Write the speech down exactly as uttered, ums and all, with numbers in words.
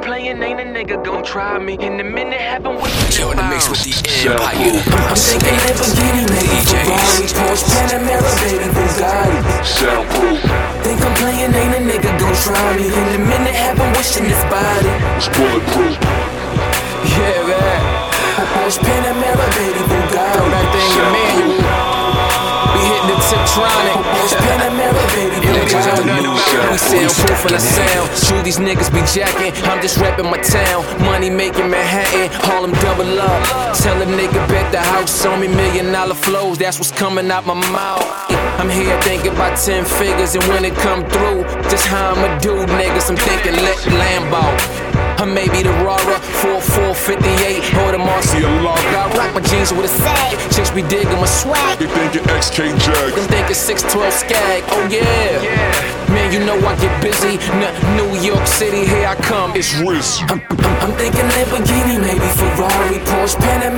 playing, ain't a nigga gon' try me. In a minute, haven't waited. Yo, in the mix with the Empire. I'm thinking Lamborghini, maybe Ferrari, Porsche, Panamera, baby Bugatti. Soundproof. Think I'm playing, ain't a nigga gon' try me. In a minute, haven't wishing this body. It's bulletproof. Yeah, man. Porsche, Panamera, baby Bugatti. Throw that thing in manual. We hitting the Tiptronic. Porsche, Panamera, baby Bugatti. We soundproof in the sound. True, these niggas be jacking. I'm just reppin' my town. Money making Manhattan. Harlem double up. Tell a nigga bet the house on me. Million dollar flows. That's what's coming out my mouth. I'm here thinking about ten figures, and when it come through, just how I'ma do, niggas. I'm thinking let Lambo. Or maybe the Rara, forty-four fifty-eight, or the Marcia Log. I rock my jeans with a sag, chicks be digging my swag. They thinking X K Jag. I'm thinking six twelve skag, oh yeah. Man, you know I get busy. N- New York City, here I come. It's Riz. I'm, I'm, I'm thinking Lamborghini, maybe Ferrari, Porsche, Panamera.